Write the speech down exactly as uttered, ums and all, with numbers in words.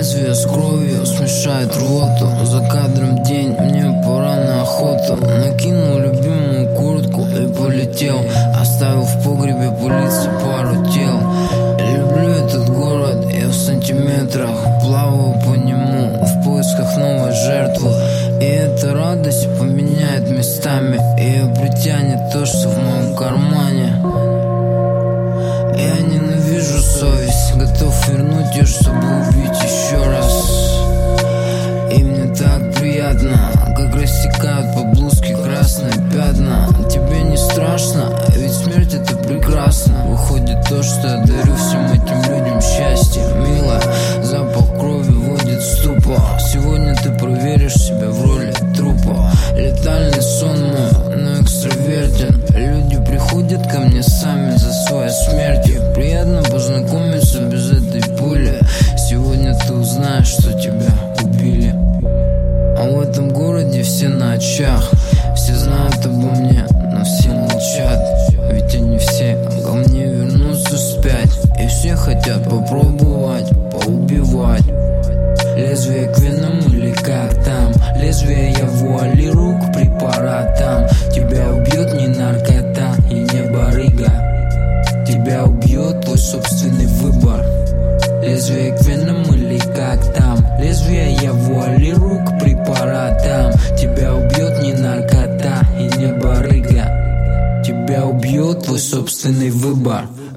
Лезвие с кровью смешает рвоту. За кадром день, мне пора на охоту. Накинул любимую куртку и полетел, оставил в погребе пылиться пару тел. Люблю этот город, я в сантиметрах плаваю по нему в поисках новой жертвы. И эта радость поменяет местами, ее притянет то, что в моем кармане. Я ненавижу совесть, готов вернуть ее, чтобы убить еще раз. И мне так приятно, как рассекают по блузке красные пятна. Тебе не страшно, ведь смерть это прекрасно. Выходит то, что я дарю всем этим людям счастье. Милая, запах крови водит в ступор. Сегодня ты проверишь себя в роли трупа. Летальный сон мой, но экстравертен. Люди приходят ко мне сами за своей смертью. Приятно познакомиться без этой пули. Сегодня ты узнаешь, что тебя убили. А в этом городе все на очах.